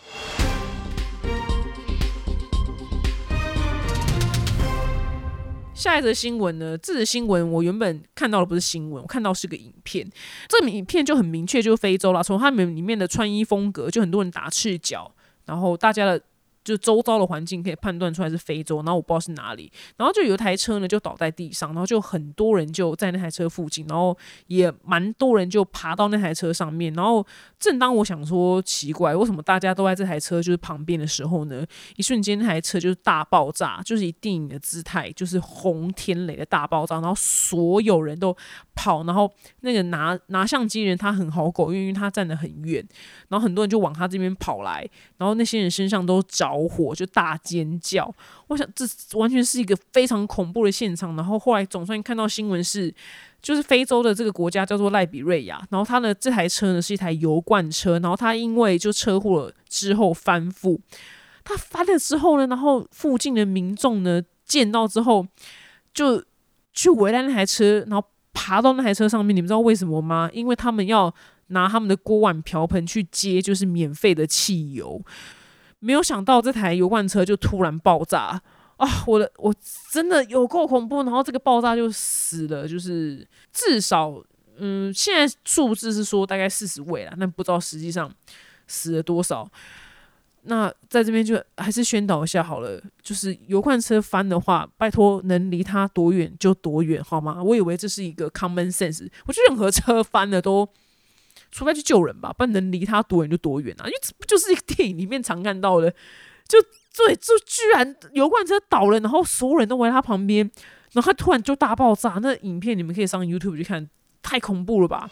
下一则新闻呢？这则新闻我原本看到的不是新闻，我看到是个影片。这个影片就很明确，就是非洲啦。从他们里面的穿衣风格，就很多人打赤脚，然后大家的就周遭的环境可以判断出来是非洲，然后我不知道是哪里，然后就有一台车呢就倒在地上，然后就很多人就在那台车附近，然后也蛮多人就爬到那台车上面，然后正当我想说奇怪为什么大家都在这台车就是旁边的时候呢，一瞬间那台车就是大爆炸，就是以电影的姿态，就是轰天雷的大爆炸，然后所有人都跑，然后那个拿拿相机人他很好狗，因为他站得很远，然后很多人就往他这边跑来，然后那些人身上都着火，就大尖叫。我想这完全是一个非常恐怖的现场。然后后来总算看到新闻是，就是非洲的这个国家叫做赖比瑞亚，然后他的这台车呢是一台油罐车，然后他因为就车祸之后翻覆，他翻了之后呢，然后附近的民众呢见到之后就去围来那台车，然后爬到那台车上面。你们知道为什么吗？因为他们要拿他们的锅碗瓢盆去接就是免费的汽油。没有想到这台油罐车就突然爆炸啊！我的我真的有够恐怖，然后这个爆炸就死了，就是至少嗯，现在数字是说大概四十位啦，那不知道实际上死了多少。那在这边就还是宣导一下好了，就是油罐车翻的话，拜托能离它多远就多远好吗？我以为这是一个 common sense， 我觉得任何车翻了都除非去救人吧，不然能离他多远就多远啊！因为这不就是一个电影里面常看到的，就对，就居然油罐车倒了，然后所有人都围在他旁边，然后他突然就大爆炸。那影片你们可以上 YouTube 去看，太恐怖了吧！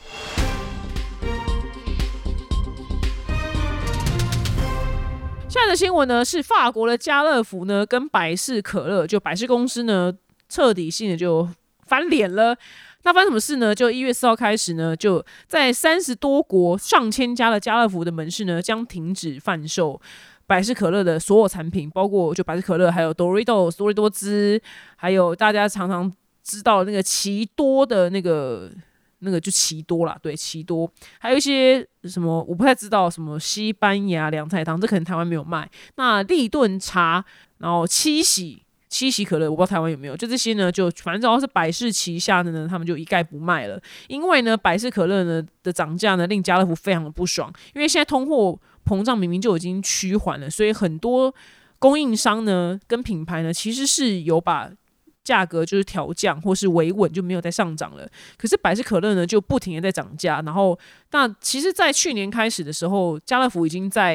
下一则新闻呢是法国的家乐福呢跟百事可乐，就百事公司呢彻底性的就翻脸了。那发生什么事呢？就一月四号开始呢，就在三十多国上千家的家乐福的门市呢，将停止贩售百事可乐的所有产品，包括就百事可乐，还有 Doritos 多利多滋，还有大家常常知道那个奇多的那个那个就奇多啦，对，奇多，还有一些什么我不太知道，什么西班牙凉菜汤，这可能台湾没有卖。那立顿茶，然后七喜。七喜可乐我不知道台湾有没有，就这些呢，就反正只要是百事旗下的呢，他们就一概不卖了。因为呢，百事可乐呢的涨价呢，令家乐福非常的不爽。因为现在通货膨胀明明就已经趋缓了，所以很多供应商呢跟品牌呢，其实是有把价格就是调降或是维稳，就没有再上涨了。可是百事可乐呢就不停的在涨价。然后那其实在去年开始的时候，家乐福已经在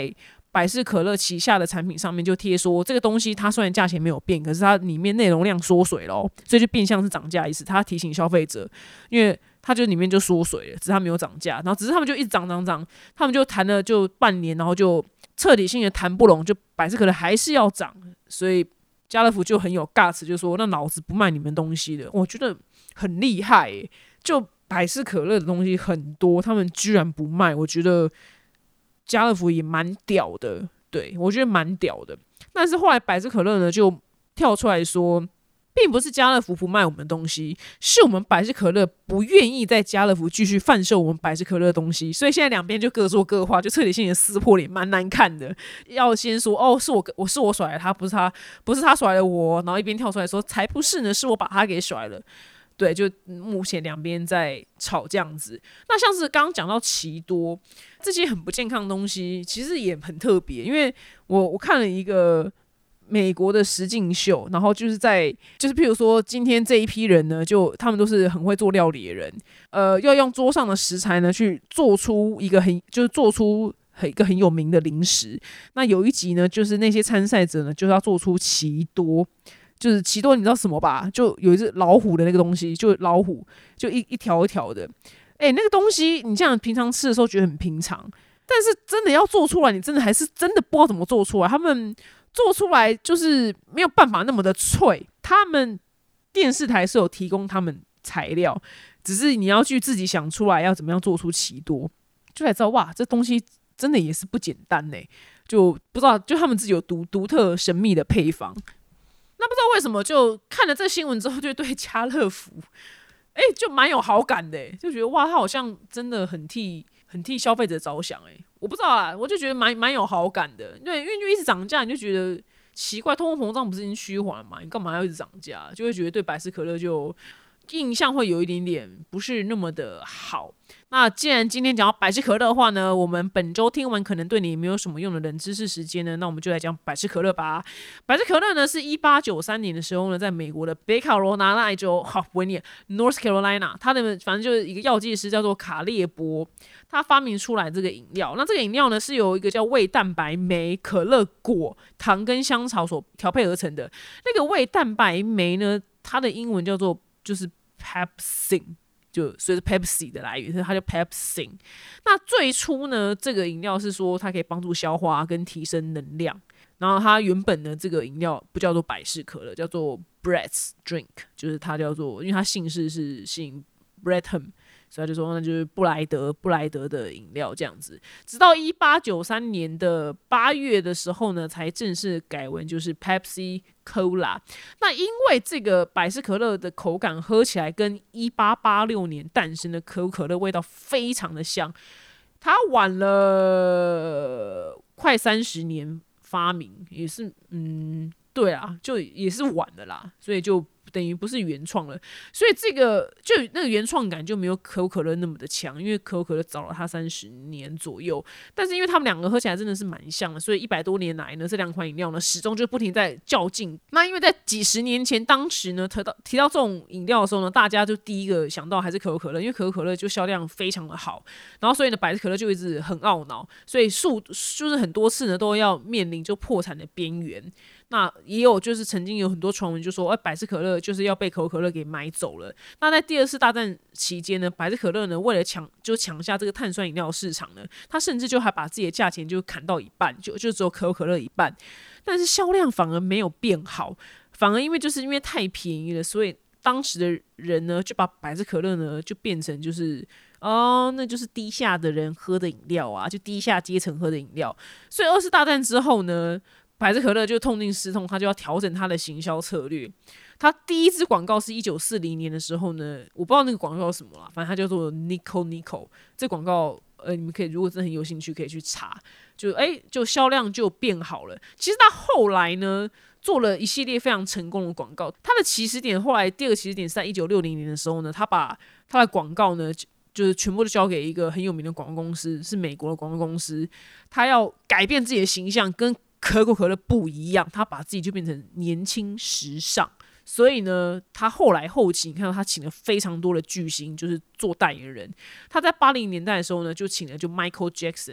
百事可乐旗下的产品上面就贴说，这个东西它虽然价钱没有变，可是它里面内容量缩水了，所以就变相是涨价意思。它提醒消费者，因为它就里面就缩水了，只是它没有涨价，然后只是他们就一直涨涨涨，他们就谈了就半年，然后就彻底性的谈不拢，就百事可乐还是要涨，所以家乐福就很有 guts， 就说那老子不卖你们东西的，我觉得很厉害耶。就百事可乐的东西很多，他们居然不卖，我觉得家乐福也蛮屌的，对，我觉得蛮屌的。但是后来百事可乐呢就跳出来说，并不是家乐福不卖我们的东西，是我们百事可乐不愿意在家乐福继续贩售我们百事可乐的东西，所以现在两边就各说各话，就彻底性的撕破脸，蛮难看的。要先说哦，是我我是我甩了他，不是他不是他甩了我，然后一边跳出来说才不是呢，是我把他给甩了。对，就目前两边在吵这样子。那像是刚刚讲到奇多这些很不健康的东西，其实也很特别，因为我我看了一个美国的实境秀，然后就是在就是譬如说今天这一批人呢，就他们都是很会做料理的人，呃，要用桌上的食材呢去做出一个很就是做出一个很有名的零食。那有一集呢，就是那些参赛者呢，就是要做出奇多。就是奇多，你知道什么吧？就有一只老虎的那个东西，就老虎，就一一条一条的。哎、欸，那个东西，你这样平常吃的时候觉得很平常，但是真的要做出来，你真的还是真的不知道怎么做出来。他们做出来就是没有办法那么的脆。他们电视台是有提供他们材料，只是你要去自己想出来要怎么样做出奇多，就才知道哇，这东西真的也是不简单呢。就不知道，就他们自己有独独特神秘的配方。那不知道为什么，就看了这新闻之后，就对家乐福，哎、欸，就蛮有好感的，就觉得哇，他好像真的很替很替消费者着想，哎，我不知道啊，我就觉得蛮蛮有好感的，对，因为就一直涨价，你就觉得奇怪，通货膨胀不是已经趋缓嘛，你干嘛要一直涨价？就会觉得对百事可乐就印象会有一点点不是那么的好。那既然今天讲到百事可乐的话呢，我们本周听完可能对你没有什么用的冷知识时间呢，那我们就来讲百事可乐吧。百事可乐呢是一八九三年的时候呢，在美国的北卡罗来纳州，好不会念 North Carolina， 它的反正就是一个药剂师叫做卡列波，他发明出来这个饮料。那这个饮料呢是由一个叫胃蛋白酶、可乐果、糖跟香草所调配而成的。那个胃蛋白酶呢，它的英文叫做就是 Pepsin。就随着 Pepsi 的来源，所以它叫 Pepsin。那最初呢，这个饮料是说它可以帮助消化跟提升能量。然后它原本的这个饮料不叫做百事可乐，叫做 Brett's Drink， 就是它叫做，因为它姓氏是姓 Brettham， 所以他就说那就是布莱德布莱德的饮料这样子。直到一八九三年的八月的时候呢，才正式改为就是 Pepsi Cola。那因为这个百事可乐的口感喝起来跟一八八六年诞生的可口可乐味道非常的像，它晚了快三十年发明，也是嗯，对啊，就也是晚了啦，所以就等于不是原创了，所以这个就那个原创感就没有可口可乐那么的强，因为可口可乐早了它三十年左右，但是因为他们两个喝起来真的是蛮像的，所以一百多年来呢，这两款饮料呢始终就不停在较劲。那因为在几十年前，当时呢提到提到这种饮料的时候呢，大家就第一个想到还是可口可乐，因为可口可乐就销量非常的好，然后所以呢百事可乐就一直很懊恼，所以数就是很多次呢都要面临就破产的边缘。那也有就是曾经有很多传闻就说，哎，百事可乐就是要被可口可乐给买走了。那在第二次大战期间呢，百事可乐呢为了抢就抢下这个碳酸饮料市场呢，它甚至就还把自己的价钱就砍到一半，就就只有可口可乐一半，但是销量反而没有变好，反而因为就是因为太便宜了，所以当时的人呢就把百事可乐呢就变成就是哦，那就是低下的人喝的饮料啊，就低下阶层喝的饮料。所以二次大战之后呢，百事可乐就痛定思痛，他就要调整他的行销策略。他第一支广告是一九四零年的时候呢，我不知道那个广告是什么啦，反正它叫做 Nico Nico。这广告呃，你们可以如果真的很有兴趣，可以去查。就哎，就销量就变好了。其实他后来呢，做了一系列非常成功的广告。他的起始点后来第二个起始点是在一九六零年的时候呢，他把他的广告呢，就是全部都交给一个很有名的广告公司，是美国的广告公司。他要改变自己的形象，跟可口可乐不一样，他把自己就变成年轻时尚。所以呢，他后来后期你看到他请了非常多的巨星，就是做代言人。他在八零年代的时候呢，就请了就 Michael Jackson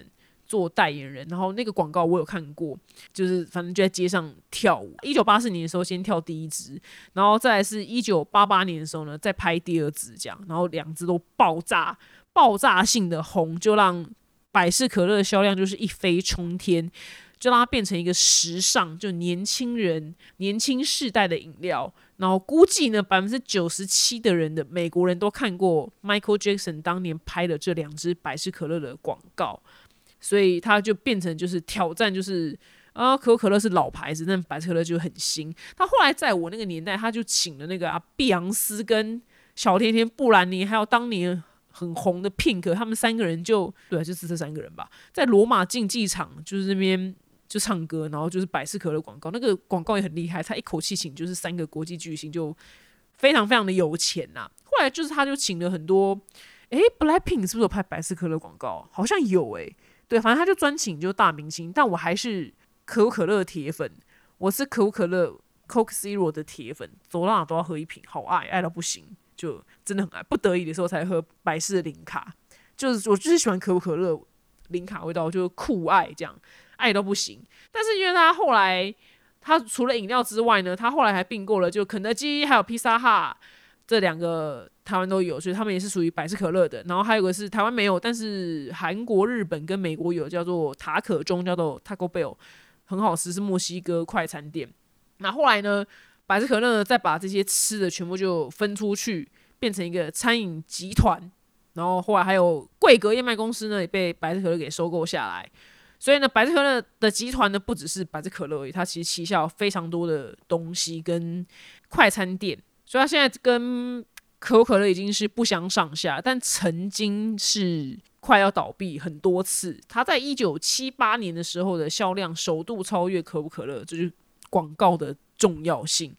做代言人，然后那个广告我有看过，就是反正就在街上跳舞。一九八四年的时候先跳第一支，然后再来是一九八八年的时候呢再拍第二支这样，然后两支都爆炸爆炸性的红，就让百事可乐的销量就是一飞冲天，就让它变成一个时尚就年轻人年轻世代的饮料。然后估计呢百分之九十七的人的美国人都看过 Michael Jackson 当年拍的这两支百事可乐的广告，所以它就变成就是挑战，就是啊可口可乐是老牌子，但百事可乐就很新。他后来在我那个年代，他就请了那个啊碧昂斯跟小甜甜布兰妮，还有当年很红的 Pink， 他们三个人就对，就是这三个人吧，在罗马竞技场就是那边就唱歌，然后就是百事可乐广告，那个广告也很厉害，他一口气请就是三个国际巨星，就非常非常的有钱呐、啊。后来就是他就请了很多，诶 Blackpink 是不是有拍百事可乐广告？好像有诶、欸，对，反正他就专请就大明星，但我还是可口可乐的铁粉，我是可口可乐 Coke Zero 的铁粉，走到哪都要喝一瓶，好爱爱到不行，就真的很爱，不得已的时候才喝百事的零卡，就是我就是喜欢可口可乐零卡味道，就是酷爱这样。爱都不行，但是因为他后来，他除了饮料之外呢，他后来还并购了就肯德基还有披萨哈这两个台湾都有，所以他们也是属于百事可乐的。然后还有一个是台湾没有，但是韩国、日本跟美国有，叫做塔可中，叫做 Taco Bell， 很好吃，是墨西哥快餐店。那后来呢，百事可乐呢再把这些吃的全部就分出去，变成一个餐饮集团。然后后来还有桂格燕麦公司呢也被百事可乐给收购下来。所以呢，百事可乐的集团呢，不只是百事可乐而已，它其实旗下有非常多的东西跟快餐店，所以它现在跟可口可乐已经是不相上下，但曾经是快要倒闭很多次。它在一九七八年的时候的销量首度超越可口可乐，这就是广告的重要性。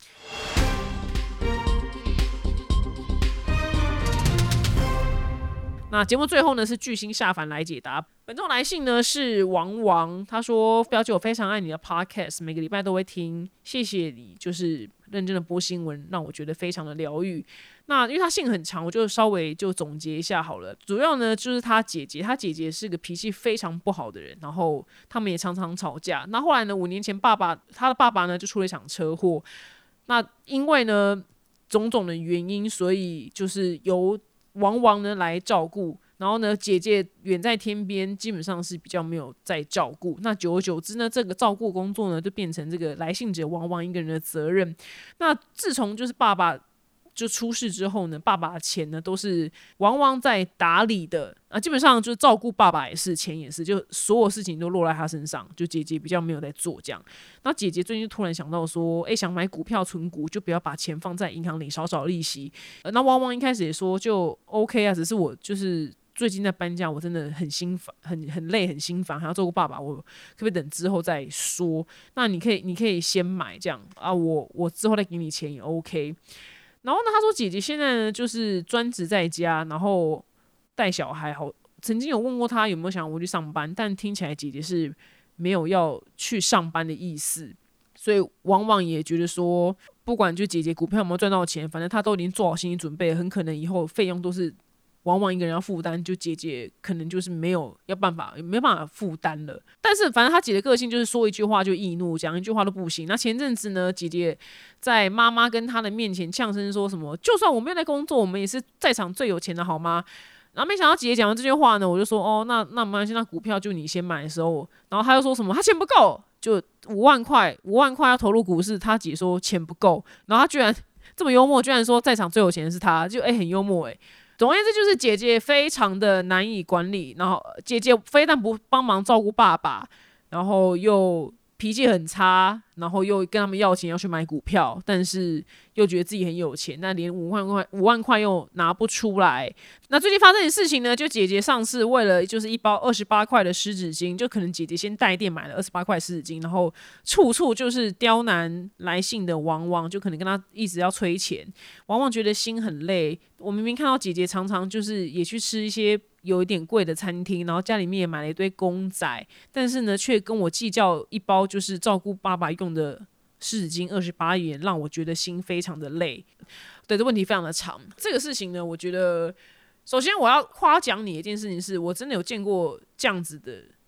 那节目最后呢是巨星下凡来解答。本周来信呢是王王，他说：“表姐，我非常爱你的 podcast， 每个礼拜都会听，谢谢你，就是认真的播新闻，让我觉得非常的疗愈。”那因为他信很长，我就稍微就总结一下好了。主要呢就是他姐姐，他姐姐是个脾气非常不好的人，然后他们也常常吵架。那后来呢，五年前爸爸他的爸爸呢就出了一场车祸，那因为呢种种的原因，所以就是由王王呢来照顾，然后呢姐姐远在天边，基本上是比较没有在照顾。那久而久之呢，这个照顾工作呢就变成这个来信者王王一个人的责任。那自从就是爸爸就出事之后呢，爸爸的钱呢都是王王在打理的啊，基本上就照顾爸爸也是，钱也是，就所有事情都落在他身上，就姐姐比较没有在做这样。那姐姐最近就突然想到说，哎，想买股票存股，就不要把钱放在银行里，少少利息。呃、那王王一开始也说就 OK 啊，只是我就是最近在搬家，我真的很心烦，很很累，很心烦，还要照顾爸爸，我可不可以等之后再说？那你可以，你可以先买这样啊，我我之后再给你钱也 OK。然后呢，他说姐姐现在呢就是专职在家，然后带小孩。好，曾经有问过他有没有想要回去上班，但听起来姐姐是没有要去上班的意思。所以往往也觉得说，不管就姐姐股票有没有赚到钱，反正他都已经做好心理准备了，很可能以后费用都是往往一个人要负担，就姐姐可能就是没有要办法，没办法负担了。但是反正他姐的个性就是说一句话就易怒，讲一句话都不行。那前阵子呢，姐姐在妈妈跟她的面前呛声说什么，就算我没有在工作，我们也是在场最有钱的好吗？然后没想到姐姐讲完这句话呢，我就说哦，那那没关系，那股票就你先买的时候，然后他又说什么他钱不够，就五万块，五万块要投入股市，他姐说钱不够，然后他居然这么幽默，居然说在场最有钱的是他，就哎、欸、很幽默哎、欸。总而言之，就是姐姐非常的难以管理，然后姐姐非但不帮忙照顾爸爸，然后又脾气很差，然后又跟他们要钱要去买股票，但是又觉得自己很有钱，但连五万块五万块又拿不出来。那最近发生的事情呢，就姐姐上次为了就是一包二十八块的湿纸巾，就可能姐姐先带店买了二十八块湿纸巾，然后处处就是刁难来信的王王，就可能跟他一直要催钱。王王觉得心很累，我明明看到姐姐常常就是也去吃一些有一点贵的餐厅，然后家里面也买了一堆公仔，但是呢却跟我计较一包就是照顾爸爸用的湿纸巾二十八元，让我觉得心非常的累。对，这问题非常的长。这个事情呢，我觉得首先我要夸奖你的一件事情是，我真的有见过这样子的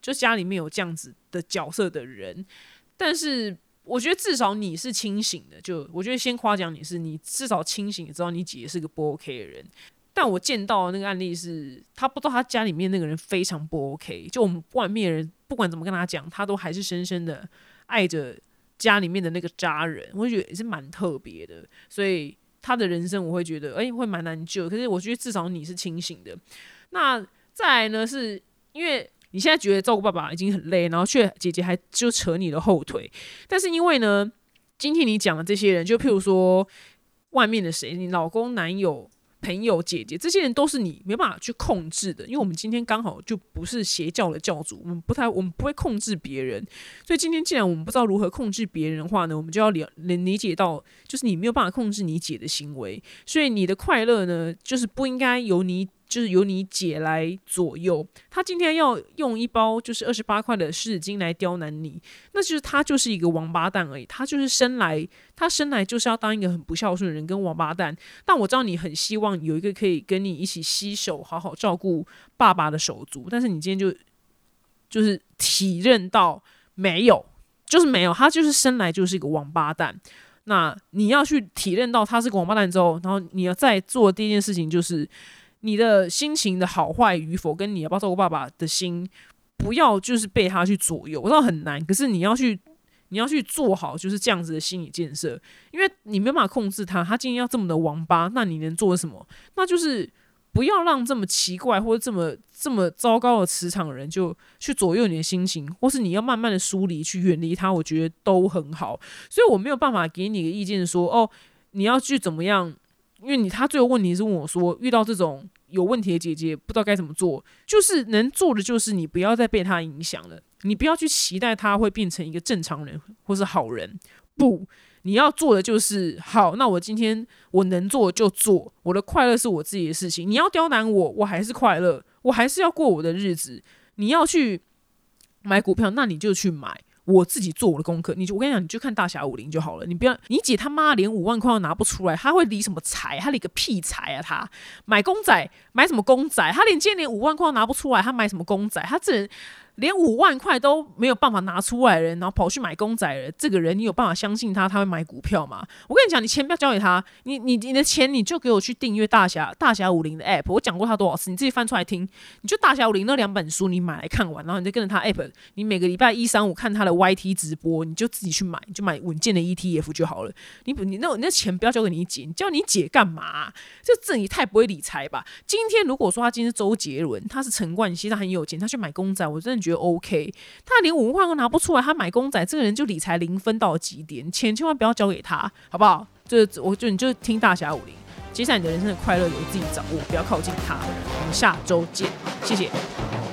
就家里面有这样子的角色的人，但是我觉得至少你是清醒的，就我觉得先夸奖你是你至少清醒，知道你姐是个不 OK 的人。但我见到的那个案例是，他不知道他家里面那个人非常不 OK， 就我们外面的人不管怎么跟他讲，他都还是深深的爱着家里面的那个家人，我觉得也是蛮特别的。所以他的人生我会觉得，哎、欸，会蛮难救。可是我觉得至少你是清醒的。那再来呢，是因为你现在觉得照顾爸爸已经很累，然后却姐姐还就扯你的后腿。但是因为呢，今天你讲的这些人，就譬如说外面的谁，你老公、男友、朋友、姐姐，这些人都是你没办法去控制的，因为我们今天刚好就不是邪教的教主，我们不太，我们不会控制别人，所以今天既然我们不知道如何控制别人的话呢，我们就要理理解到，就是你没有办法控制你姐的行为，所以你的快乐呢，就是不应该由你。就是由你姐来左右，他今天要用一包就是二十八块的湿纸巾来刁难你，那就是他就是一个王八蛋而已。他就是生来，他生来就是要当一个很不孝顺的人跟王八蛋。但我知道你很希望有一个可以跟你一起携手，好好照顾爸爸的手足，但是你今天就就是体认到没有，就是没有，他就是生来就是一个王八蛋。那你要去体认到他是个王八蛋之后，然后你要再做的第一件事情就是。你的心情的好坏与否，跟你要不要照顾爸爸的心，不要就是被他去左右。我知道很难，可是你要去，你要去做好就是这样子的心理建设，因为你没办法控制他，他今天要这么的王八，那你能做什么？那就是不要让这么奇怪或者这么这么糟糕的磁场的人就去左右你的心情，或是你要慢慢的疏离，去远离他，我觉得都很好。所以我没有办法给你个意见说，哦，你要去怎么样。因为你他最后问题是问我说，遇到这种有问题的姐姐，不知道该怎么做，就是能做的就是你不要再被他影响了，你不要去期待他会变成一个正常人或是好人，不，你要做的就是好，那我今天我能做就做，我的快乐是我自己的事情，你要刁难我，我还是快乐，我还是要过我的日子，你要去买股票，那你就去买。我自己做我的功课，你就我跟你讲，你就看大侠武林就好了。你不要，你姐他妈连五万块都拿不出来，他会理什么财？他理个屁财啊！他买公仔，买什么公仔？他连今天连五万块都拿不出来，他买什么公仔？他这人连五万块都没有办法拿出来的人，然后跑去买公仔的人，这个人你有办法相信他他会买股票吗？我跟你讲，你钱不要交给他，你你你的钱你就给我去订阅大侠大侠武林的 app， 我讲过他多少次，你自己翻出来听。你就大侠武林那两本书你买来看完，然后你再跟着他 app， 你每个礼拜一三五看他的 Y T 直播，你就自己去买，你就买稳健的 E T F 就好了。你你那你那钱不要交给你姐，你交你姐干嘛、啊？这这你太不会理财吧？今天如果说他今天是周杰伦，他是陈冠希，他很有钱，他去买公仔，我真的觉得 OK。他连五万都拿不出来，他买公仔，这个人就理财零分到了极点，钱千万不要交给他，好不好？就我就你就听大侠武林，接下来你的人生的快乐由自己掌握，不要靠近他。我们下周见，谢谢。